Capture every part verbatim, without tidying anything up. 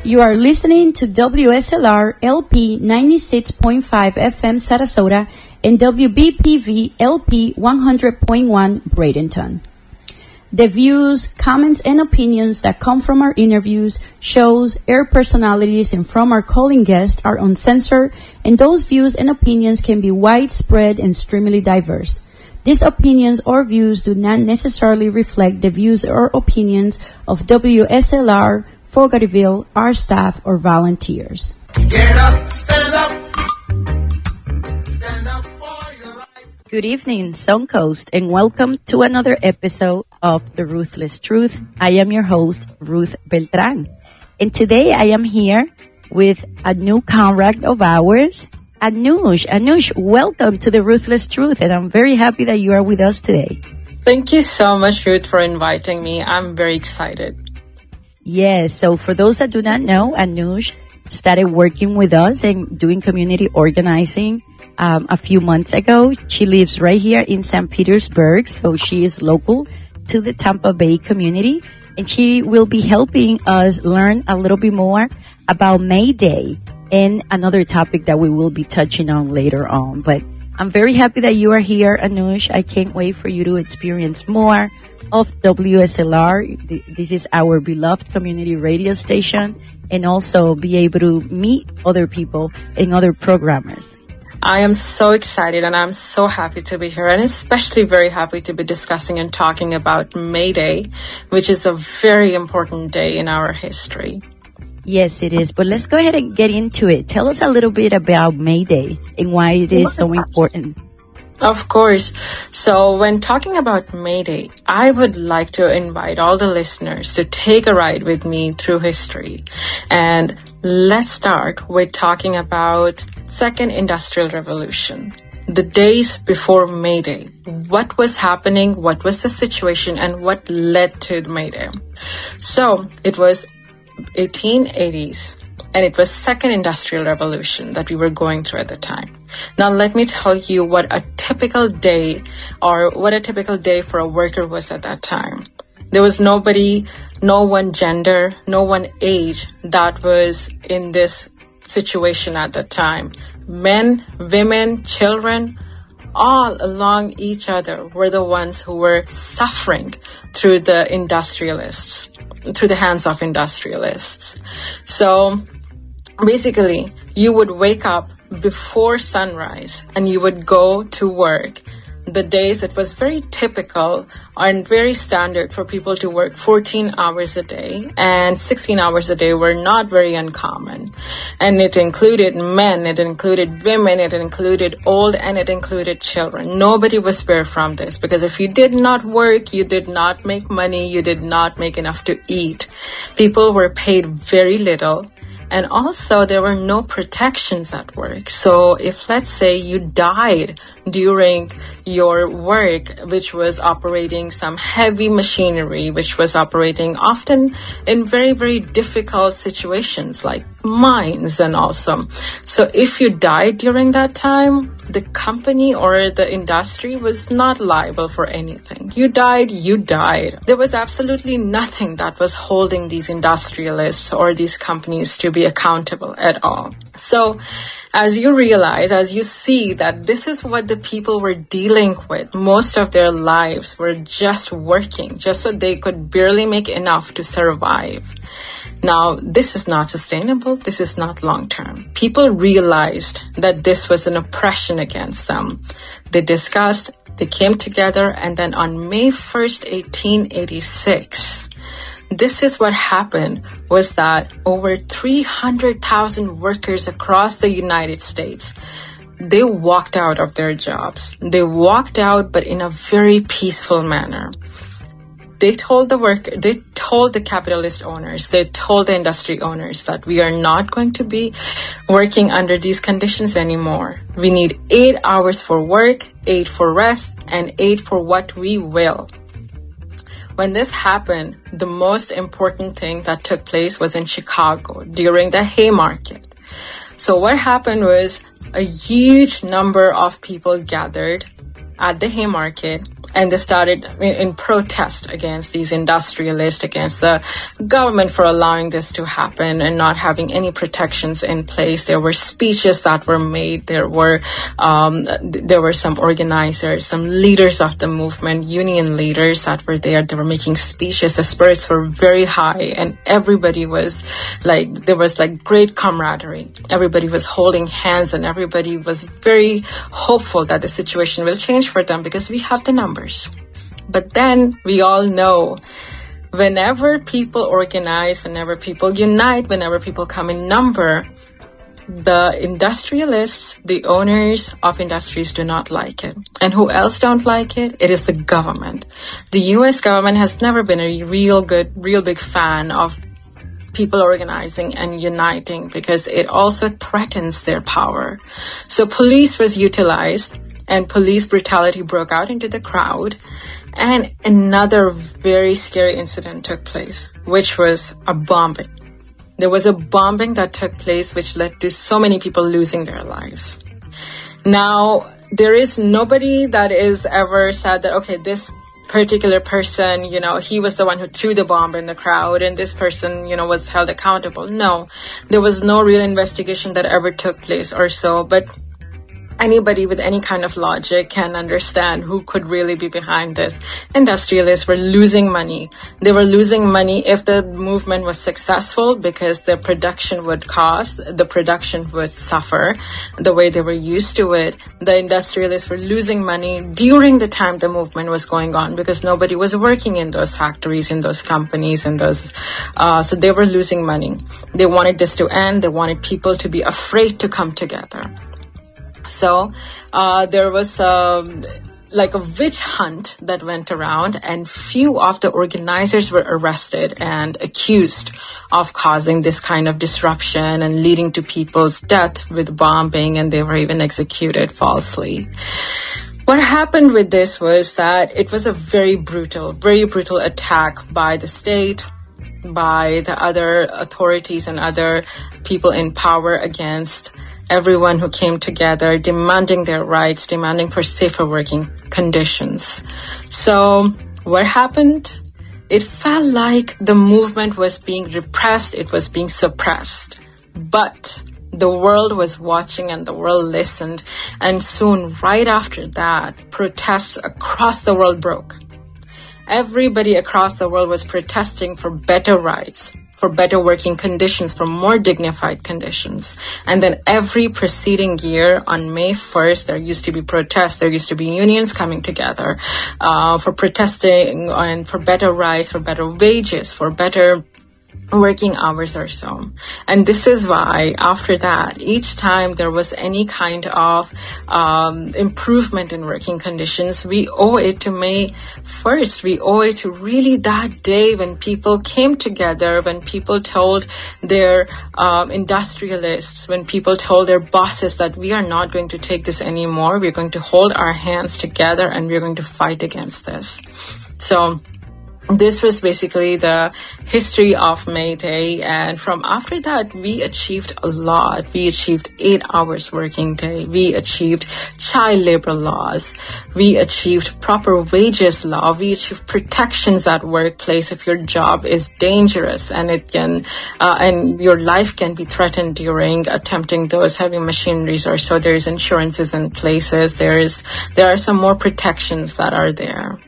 You are listening to W S L R L P ninety-six point five F M Sarasota and W B P V L P one hundred point one Bradenton. The views, comments, and opinions that come from our interviews, shows, air personalities, and from our calling guests are uncensored, and those views and opinions can be widespread and extremely diverse. These opinions or views do not necessarily reflect the views or opinions of W S L R, Fogartyville, our staff, or volunteers. Get up, stand up. Stand up for your right. Good evening, Suncoast, and welcome to another episode of The Ruthless Truth. I am your host, Ruth Beltran. And today I am here with a new comrade of ours, Anush. Anush, welcome to The Ruthless Truth, and I'm very happy that you are with us today. Thank you so much, Ruth, for inviting me. I'm very excited. Yes, so for those that do not know, Anush started working with us and doing community organizing um, a few months ago. She lives right here in Saint Petersburg, so she is local to the Tampa Bay community, and she will be helping us learn a little bit more about May Day and another topic that we will be touching on later on. But I'm very happy that you are here, Anush. I can't wait for you to experience more of W S L R. This is our beloved community radio station, and also be able to meet other people and other programmers. I am so excited, and I'm so happy to be here, and especially very happy to be discussing and talking about May Day, which is a very important day in our history. Yes, it is. But let's go ahead and get into it. Tell us a little bit about May Day and why it is so important. Of course. So when talking about May Day, I would like to invite all the listeners to take a ride with me through history. And let's start with talking about Second Industrial Revolution, the days before May Day. What was happening? What was the situation? And what led to May Day? So it was eighteen eighties. And it was Second Industrial Revolution that we were going through at the time. Now, let me tell you what a typical day or what a typical day for a worker was at that time. There was nobody, no one gender, no one age that was in this situation at that time. Men, women, children, all along each other were the ones who were suffering through the industrialists, through the hands of industrialists. So basically, you would wake up before sunrise and you would go to work. The days, it was very typical and very standard for people to work fourteen hours a day, and sixteen hours a day were not very uncommon. And it included men, it included women, it included old, and it included children. Nobody was spared from this, because if you did not work, you did not make money, you did not make enough to eat. People were paid very little. And also, there were no protections at work. So if, let's say, you died during your work, which was operating some heavy machinery, which was operating often in very, very difficult situations like mines and also. So if you died during that time, the company or the industry was not liable for anything. You died, you died. There was absolutely nothing that was holding these industrialists or these companies to be accountable at all. So as you realize, as you see that this is what the people were dealing with, most of their lives were just working, just so they could barely make enough to survive. Now, this is not sustainable. This is not long-term. People realized that this was an oppression against them. They discussed, they came together, and then on May first, eighteen eighty-six, this is what happened, was that over three hundred thousand workers across the United States, they walked out of their jobs. They walked out, but in a very peaceful manner. They told the work, they told the capitalist owners, they told the industry owners that we are not going to be working under these conditions anymore. We need eight hours for work, eight for rest, and eight for what we will. When this happened, the most important thing that took place was in Chicago during the Haymarket. So what happened was a huge number of people gathered at the Haymarket, and they started in, in protest against these industrialists, against the government for allowing this to happen and not having any protections in place. There were speeches that were made. There were um, there were some organizers, some leaders of the movement, union leaders that were there. They were making speeches. The spirits were very high, and everybody was like, there was like great camaraderie. Everybody was holding hands, and everybody was very hopeful that the situation will change for them because we have the numbers. But then we all know whenever people organize, whenever people unite, whenever people come in number, the industrialists, the owners of industries do not like it. And who else don't like it? It is the government. The U S government has never been a real good, real big fan of people organizing and uniting because it also threatens their power. So police was utilized, and police brutality broke out into the crowd. And another very scary incident took place, which was a bombing. There was a bombing that took place which led to so many people losing their lives. Now, there is nobody that is ever said that, okay, this particular person, you know, he was the one who threw the bomb in the crowd and this person, you know, was held accountable. No, there was no real investigation that ever took place or so, but anybody with any kind of logic can understand who could really be behind this. Industrialists were losing money. They were losing money if the movement was successful because the production would cost, the production would suffer the way they were used to it. The industrialists were losing money during the time the movement was going on because nobody was working in those factories, in those companies, in those, uh, so they were losing money. They wanted this to end. They wanted people to be afraid to come together. So uh, there was um, like a witch hunt that went around, and few of the organizers were arrested and accused of causing this kind of disruption and leading to people's death with bombing, and they were even executed falsely. What happened with this was that it was a very brutal, very brutal attack by the state, by the other authorities and other people in power against everyone who came together demanding their rights, demanding for safer working conditions. So what happened? It felt like the movement was being repressed, it was being suppressed. But the world was watching and the world listened. And soon, right after that, protests across the world broke. Everybody across the world was protesting for better rights, for better working conditions, for more dignified conditions. And then every preceding year on May first, there used to be protests, there used to be unions coming together uh, for protesting and for better rights, for better wages, for better working hours or so. And this is why after that, each time there was any kind of um, improvement in working conditions, we owe it to May first. We owe it to really that day when people came together, when people told their um, industrialists, when people told their bosses that we are not going to take this anymore. We're going to hold our hands together and we're going to fight against this. So this was basically the history of May Day, and from after that, we achieved a lot. We achieved eight hours working day. We achieved child labor laws. We achieved proper wages law. We achieved protections at workplace if your job is dangerous and it can, uh, and your life can be threatened during attempting those heavy machineries or so. There's insurances in places. There is, there are some more protections that are there.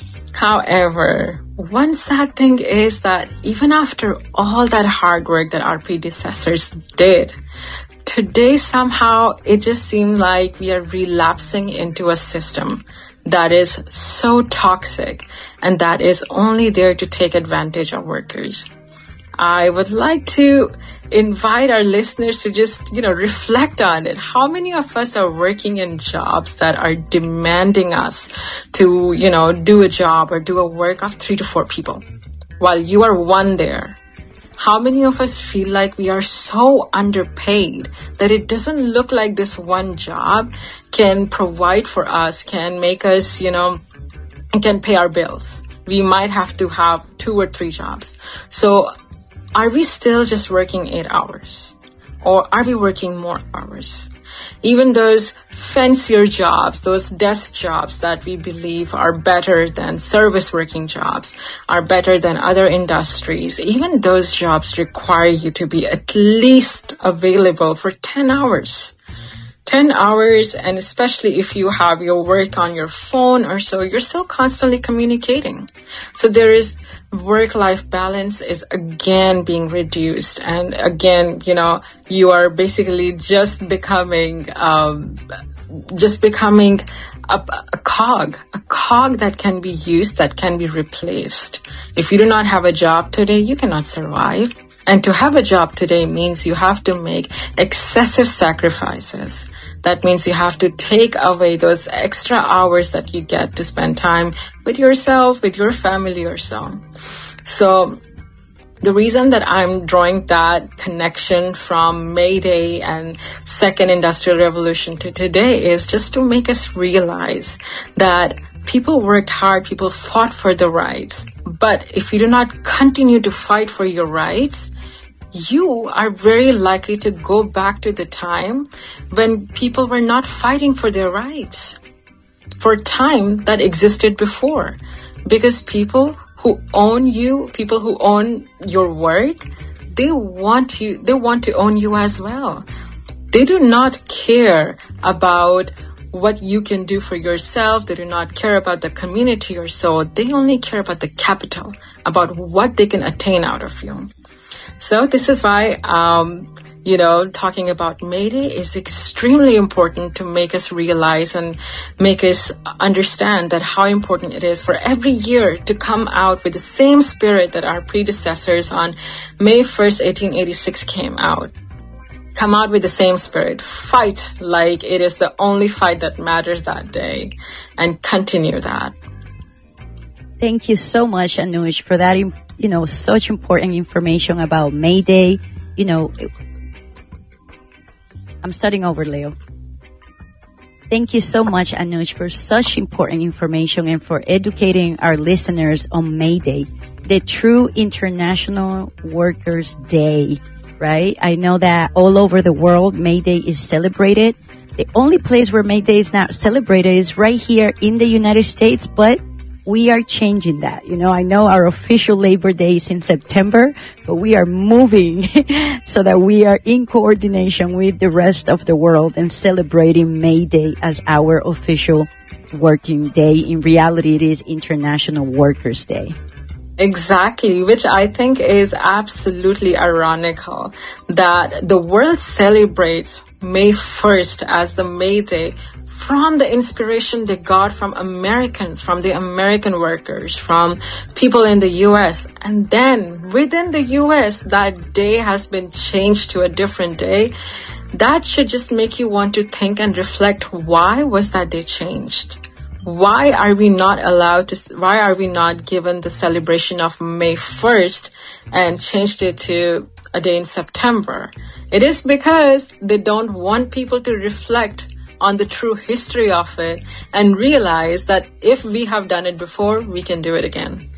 However, one sad thing is that even after all that hard work that our predecessors did, today somehow it just seems like we are relapsing into a system that is so toxic and that is only there to take advantage of workers. I would like to invite our listeners to just, you know, reflect on it. How many of us are working in jobs that are demanding us to, you know, do a job or do a work of three to four people while you are one there? How many of us feel like we are so underpaid that it doesn't look like this one job can provide for us, can make us, you know, can pay our bills? We might have to have two or three jobs. So are we still just working eight hours? Or are we working more hours? even those fancier jobs, those desk jobs that we believe are better than service working jobs, are better than other industries, even those jobs require you to be at least available for ten hours. ten hours, and especially if you have your work on your phone or so, you're still constantly communicating. So there is work-life balance is again being reduced. And again, you know, you are basically just becoming, um, just becoming a, a cog, a cog that can be used, that can be replaced. If you do not have a job today, you cannot survive. And to have a job today means you have to make excessive sacrifices. That means you have to take away those extra hours that you get to spend time with yourself, with your family or so. So the reason that I'm drawing that connection from May Day and Second Industrial Revolution to today is just to make us realize that people worked hard, people fought for the rights. But if you do not continue to fight for your rights, you are very likely to go back to the time when people were not fighting for their rights, for time that existed before. Because people who own you, people who own your work, they want you, they want to own you as well. They do not care about what you can do for yourself. They do not care about the community or so. They only care about the capital, about what they can attain out of you. So this is why, um, you know, talking about May Day is extremely important to make us realize and make us understand that how important it is for every year to come out with the same spirit that our predecessors on May first, eighteen eighty-six came out. Come out with the same spirit. Fight like it is the only fight that matters that day, and continue that. Thank you so much, Anush, for that, you know, such important information about May Day. You know, I'm starting over, Leo. Thank you so much, Anush, for such important information and for educating our listeners on May Day, the true International Workers' Day, right? I know that all over the world, May Day is celebrated. The only place where May Day is not celebrated is right here in the United States, but we are changing that. You know, I know our official Labor Day is in September, but we are moving so that we are in coordination with the rest of the world and celebrating May Day as our official working day. In reality, it is International Workers' Day. Exactly, which I think is absolutely ironical that the world celebrates May first as the May Day from the inspiration they got from Americans, from the American workers, from people in the U S. And then within the U S, that day has been changed to a different day. That should just make you want to think and reflect, why was that day changed? Why are we not allowed to, why are we not given the celebration of May first and changed it to a day in September? It is because they don't want people to reflect on the true history of it and realize that if we have done it before, we can do it again.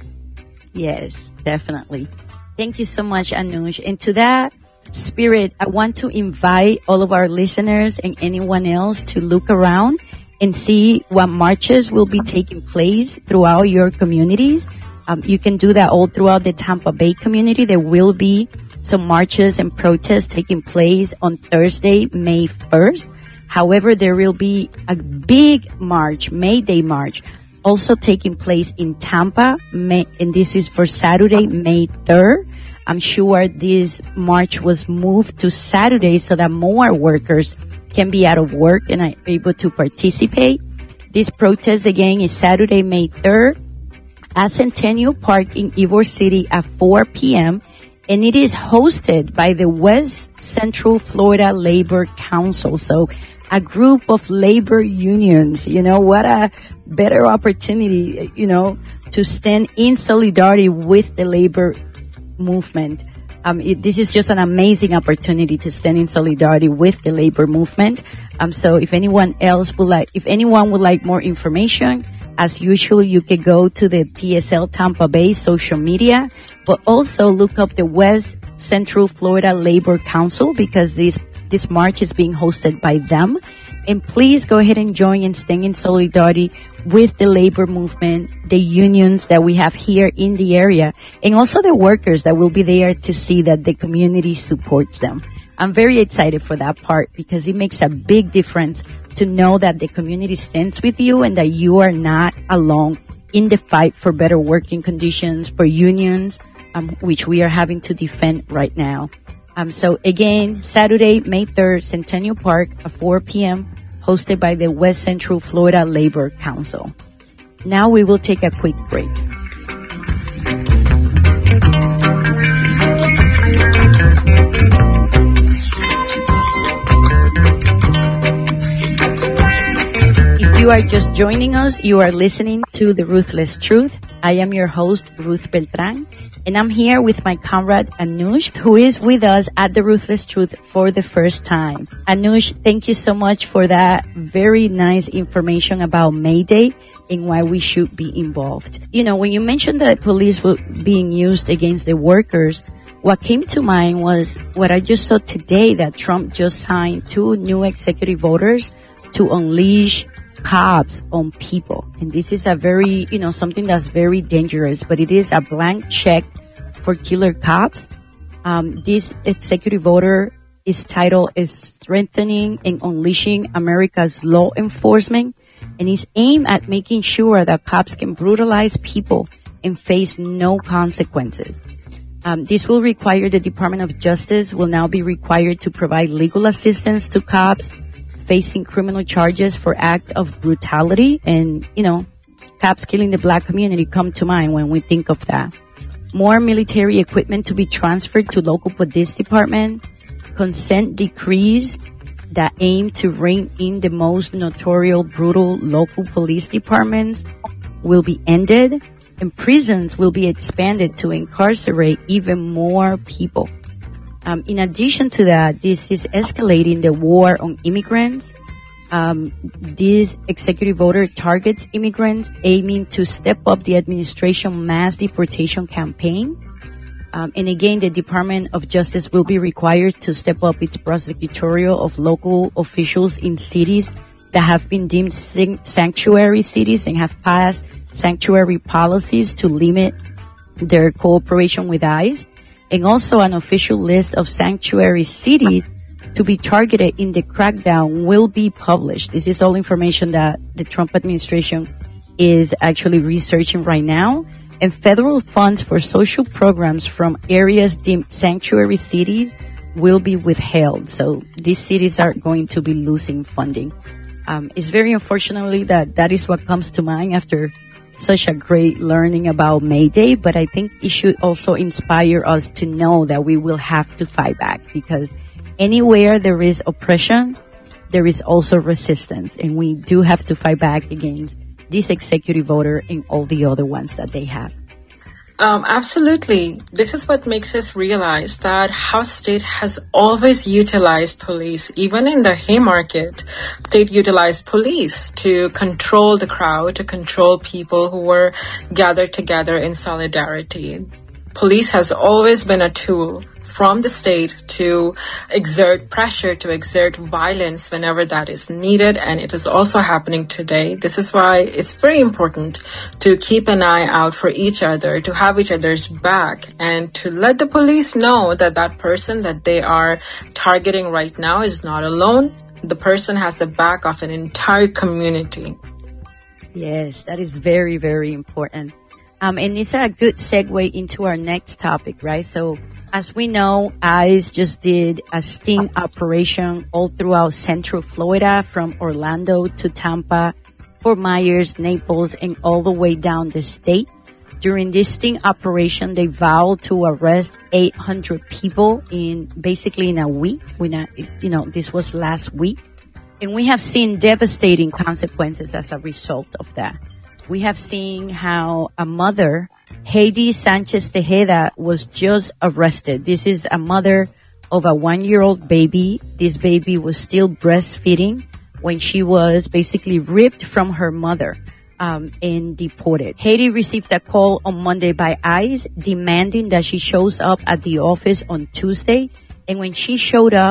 Yes, definitely. Thank you so much, Anush. And to that spirit, I want to invite all of our listeners and anyone else to look around and see what marches will be taking place throughout your communities. Um, you can do that all throughout the Tampa Bay community. There will be some marches and protests taking place on Thursday, May first. However, there will be a big march, May Day march, also taking place in Tampa, May, and this is for Saturday, May third. I'm sure this march was moved to Saturday so that more workers can be out of work and are able to participate. This protest again is Saturday, May third at Centennial Park in Ybor City at four p.m. and it is hosted by the West Central Florida Labor Council. So a group of labor unions, you know, what a better opportunity, you know, to stand in solidarity with the labor movement. Um, it, this is just an amazing opportunity to stand in solidarity with the labor movement. Um, so if anyone else would like, if anyone would like more information, as usual, you could go to the P S L Tampa Bay social media, but also look up the West Central Florida Labor Council, because this this march is being hosted by them. And please go ahead and join and stand in solidarity with the labor movement, the unions that we have here in the area, and also the workers that will be there to see that the community supports them. I'm very excited for that part because it makes a big difference to know that the community stands with you and that you are not alone in the fight for better working conditions, for unions, um, which we are having to defend right now. Um, so again, Saturday, May third, Centennial Park at four p.m., hosted by the West Central Florida Labor Council. Now we will take a quick break. If you are just joining us, you are listening to The Ruthless Truth. I am your host, Ruth Beltran, and I'm here with my comrade, Anush, who is with us at The Ruthless Truth for the first time. Anush, thank you so much for that very nice information about May Day and why we should be involved. You know, when you mentioned that police were being used against the workers, what came to mind was what I just saw today, that Trump just signed two new executive orders to unleash cops on people. And this is a very, you know, something that's very dangerous, but it is a blank check for killer cops. Um, this executive order is titled is Strengthening and Unleashing America's Law Enforcement, and is aimed at making sure that cops can brutalize people and face no consequences. Um, this will require the Department of Justice will now be required to provide legal assistance to cops facing criminal charges for act of brutality. And, you know, cops killing the black community come to mind when we think of that. More military equipment to be transferred to local police department. Consent decrees that aim to rein in the most notorious brutal local police departments will be ended. And prisons will be expanded to incarcerate even more people. Um, in addition to that, this is escalating the war on immigrants. Um, this executive order targets immigrants, aiming to step up the administration mass deportation campaign. Um, and again, the Department of Justice will be required to step up its prosecutorial of local officials in cities that have been deemed sanctuary cities and have passed sanctuary policies to limit their cooperation with ICE. And also an official list of sanctuary cities to be targeted in the crackdown will be published. This is all information that the Trump administration is actually researching right now. And federal funds for social programs from areas deemed sanctuary cities will be withheld. So these cities are going to be losing funding. Um, it's very unfortunately that that is what comes to mind after such a great learning about May Day, but I think it should also inspire us to know that we will have to fight back, because anywhere there is oppression, there is also resistance, and we do have to fight back against this executive order and all the other ones that they have. Um, absolutely. This is what makes us realize that House State has always utilized police. Even in the Haymarket, State utilized police to control the crowd, to control people who were gathered together in solidarity. Police has always been a tool from the state to exert pressure, to exert violence whenever that is needed, and it is also happening today. This is why it's very important to keep an eye out for each other, to have each other's back, and to let the police know that that person that they are targeting right now is not alone. The person has the back of an entire community. Yes, that is very, very important. Um, and it's a good segue into our next topic, right? So, as we know, ICE just did a sting operation all throughout Central Florida, from Orlando to Tampa, Fort Myers, Naples, and all the way down the state. During this sting operation, they vowed to arrest eight hundred people in basically in a week. We not, you know, this was last week. And we have seen devastating consequences as a result of that. We have seen how a mother, Heidi Sanchez Tejeda, was just arrested. This is a mother of a one-year-old baby. This baby was still breastfeeding when she was basically ripped from her mother um, and deported. Heidi received a call on Monday by ICE demanding that she shows up at the office on Tuesday. And when she showed up,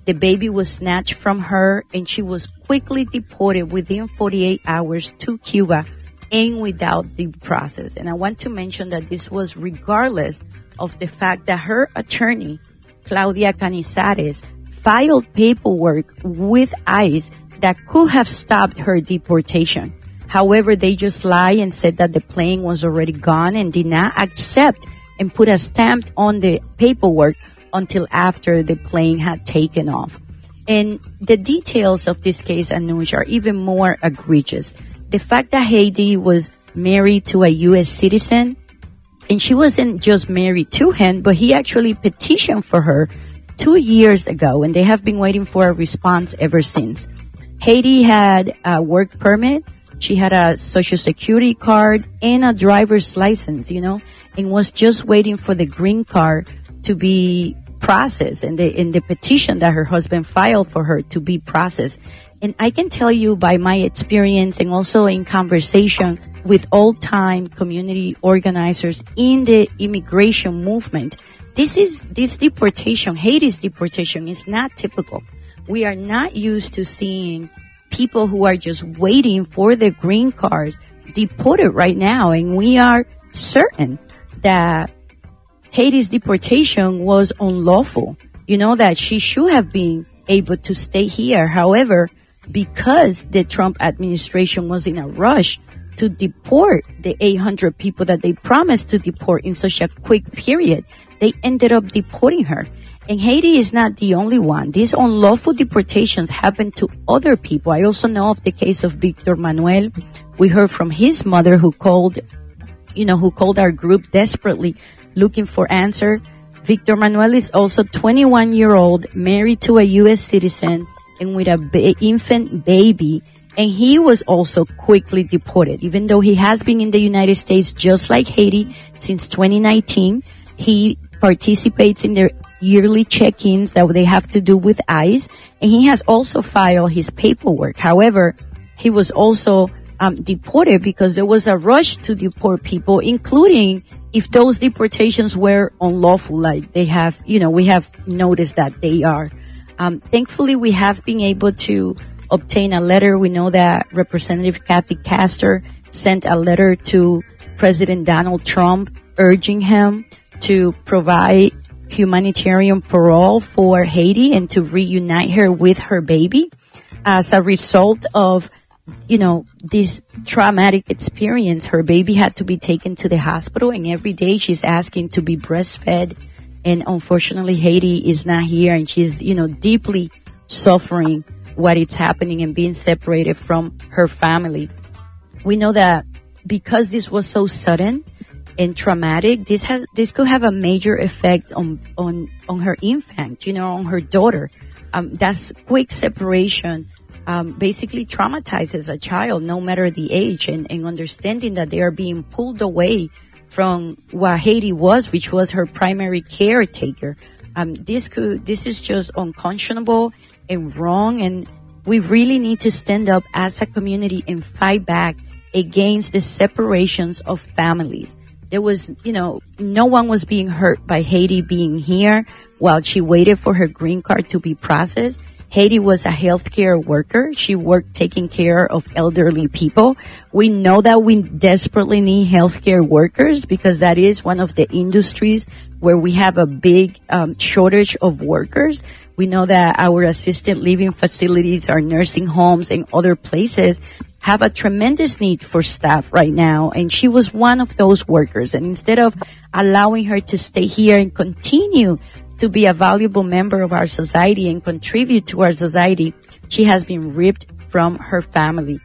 The baby was snatched from her, and she was quickly deported within forty-eight hours to Cuba and without the process. And I want to mention that this was regardless of the fact that her attorney, Claudia Canizares, filed paperwork with ICE that could have stopped her deportation. However, they just lied and said that the plane was already gone and did not accept and put a stamp on the paperwork until after the plane had taken off. And the details of this case, Anush, are even more egregious. The fact that Haiti was married to a U S citizen, and she wasn't just married to him, but he actually petitioned for her two years ago, and they have been waiting for a response ever since. Haiti had a work permit. She had a social security card and a driver's license, you know, and was just waiting for the green card to be processed, and the, in the petition that her husband filed for her to be processed. And I can tell you by my experience and also in conversation with old-time community organizers in the immigration movement, this is, this deportation, Haiti's deportation is not typical. We are not used to seeing people who are just waiting for their green cards deported right now. And we are certain that Haiti's deportation was unlawful. You know, that she should have been able to stay here. However, because the Trump administration was in a rush to deport the eight hundred people that they promised to deport in such a quick period, they ended up deporting her. And Haiti is not the only one. These unlawful deportations happen to other people. I also know of the case of Victor Manuel. We heard from his mother who called, you know, who called our group desperately looking for answer. Victor Manuel is also twenty-one year old, married to a U S citizen and with a ba- infant baby. And he was also quickly deported. Even though he has been in the United States just like Haiti since twenty nineteen, he participates in their yearly check-ins that they have to do with ICE, and he has also filed his paperwork. However, he was also um, deported because there was a rush to deport people, including if those deportations were unlawful, like they have, you know, we have noticed that they are. Um, thankfully, we have been able to obtain a letter. We know that Representative Kathy Castor sent a letter to President Donald Trump urging him to provide humanitarian parole for Haiti and to reunite her with her baby as a result of, you know, this traumatic experience. Her baby had to be taken to the hospital, and every day she's asking to be breastfed. And unfortunately, Haiti is not here, and she's, you know, deeply suffering what is happening and being separated from her family. We know that because this was so sudden and traumatic, this has this could have a major effect on on on her infant, you know, on her daughter. Um, that's quick separation um, basically traumatizes a child, no matter the age, and, and understanding that they are being pulled away from what Haiti was, which was her primary caretaker. Um, this could this is just unconscionable and wrong, and we really need to stand up as a community and fight back against the separations of families. There was, you know, no one was being hurt by Haiti being here while she waited for her green card to be processed. Haiti was a healthcare worker. She worked taking care of elderly people. We know that we desperately need healthcare workers because that is one of the industries where we have a big um, shortage of workers. We know that our assisted living facilities, our nursing homes, and other places have a tremendous need for staff right now. And she was one of those workers. And instead of allowing her to stay here and continue to be a valuable member of our society and contribute to our society, she has been ripped from her family.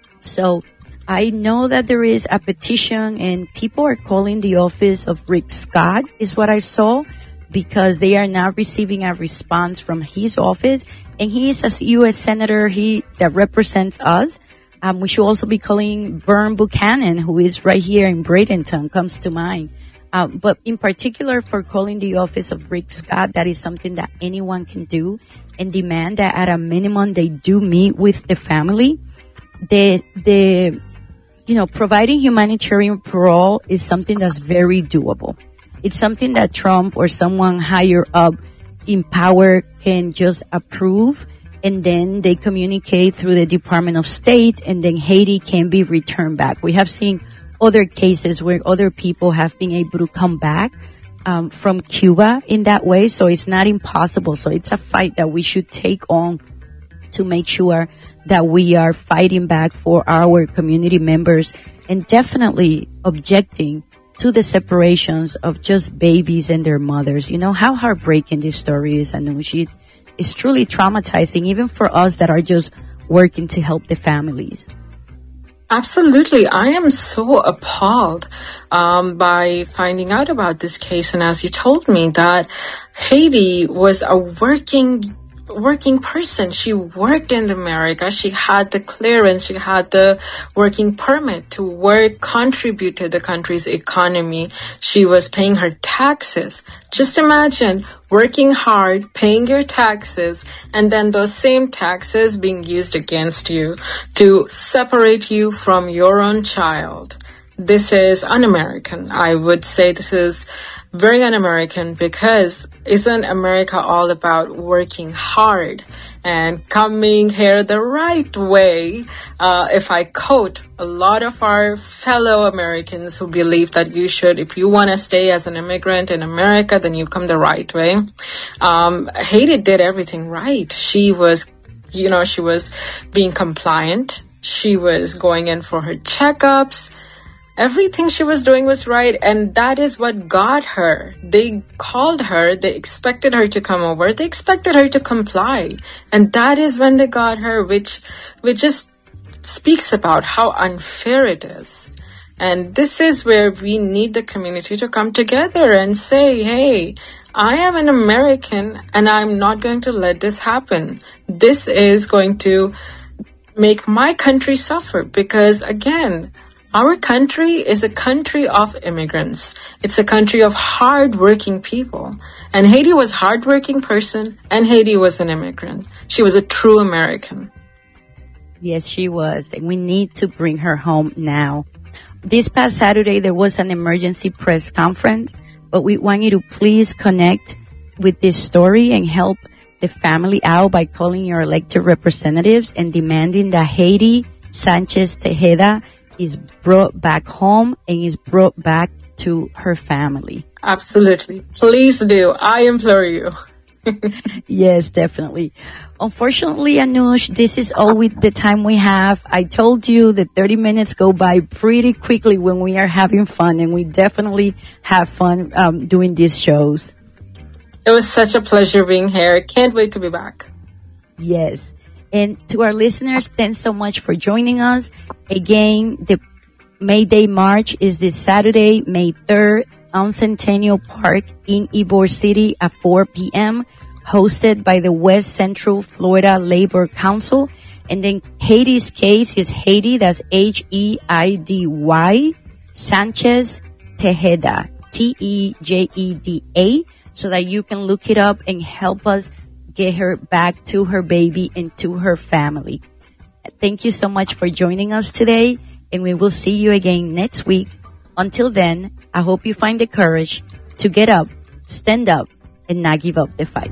So I know that there is a petition and people are calling the office of Rick Scott, is what I saw, because they are not receiving a response from his office. And he is a U S senator he that represents us. Um, we should also be calling Vern Buchanan, who is right here in Bradenton, comes to mind. Um, but in particular, for calling the office of Rick Scott, that is something that anyone can do, and demand that at a minimum they do meet with the family. The, the, you know, providing humanitarian parole is something that's very doable. It's something that Trump or someone higher up in power can just approve, and then they communicate through the Department of State, and then Haiti can be returned back. We have seen other cases where other people have been able to come back um, from Cuba in that way, so it's not impossible. So it's a fight that we should take on to make sure that we are fighting back for our community members, and definitely objecting to the separations of just babies and their mothers. You know how heartbreaking this story is, Anush. It is truly traumatizing, even for us that are just working to help the families. Absolutely. I am so appalled um, by finding out about this case. And as you told me, that Haiti was a working working person. She worked in America. She had the clearance. She had the working permit to work, contribute to the country's economy. She was paying her taxes. Just imagine working hard, paying your taxes, and then those same taxes being used against you to separate you from your own child. This is un-American. I would say this is very un-American, because isn't America all about working hard and coming here the right way? Uh, if I quote a lot of our fellow Americans who believe that you should, if you want to stay as an immigrant in America, then you come the right way. Um, Haiti did everything right. She was, you know, she was being compliant. She was going in for her checkups. Everything she was doing was right, and that is what got her. They called her, they expected her to come over, they expected her to comply, and that is when they got her, which which just speaks about how unfair it is. And this is where we need the community to come together and say, hey, I am an American, and I'm not going to let this happen. This is going to make my country suffer, because, again, our country is a country of immigrants. It's a country of hard-working people. And Haiti was a hard-working person, and Haiti was an immigrant. She was a true American. Yes, she was. And we need to bring her home now. This past Saturday, there was an emergency press conference, but we want you to please connect with this story and help the family out by calling your elected representatives and demanding that Haiti Sanchez Tejeda is brought back home and is brought back to her family. Absolutely. Please do. I implore you. Yes, definitely. Unfortunately, Anush, this is all with the time we have. I told you that thirty minutes go by pretty quickly when we are having fun, and we definitely have fun um, doing these shows. It was such a pleasure being here. Can't wait to be back. Yes. And to our listeners, thanks so much for joining us. Again, the May Day March is this Saturday, May third, on Centennial Park in Ybor City at four p.m., hosted by the West Central Florida Labor Council. And then Haiti's case is Haiti, that's H E I D Y, Sanchez Tejeda, T E J E D A, so that you can look it up and help us get her back to her baby and to her family. Thank you so much for joining us today, and we will see you again next week. Until then, I hope you find the courage to get up, stand up, and not give up the fight.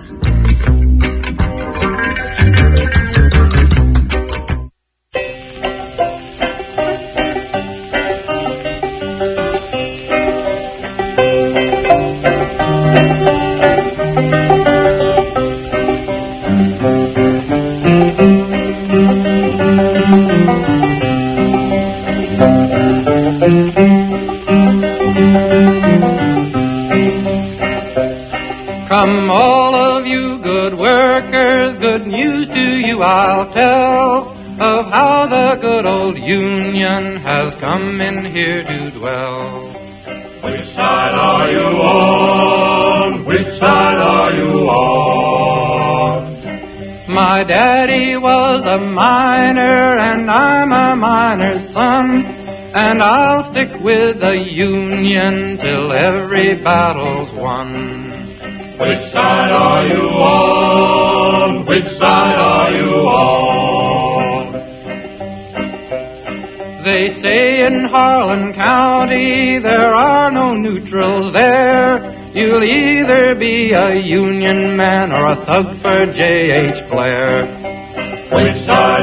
Come all of you good workers, good news to you I'll tell of how the good old Union has come in here to dwell. Which side are you on? Which side are you on? My daddy was a miner and I'm a miner's son, and I'll stick with the Union till every battle's won. Which side are you on? Which side are you on? They say in Harlan County there are no neutrals there, you'll either be a Union man or a thug for J H. Blair. Which side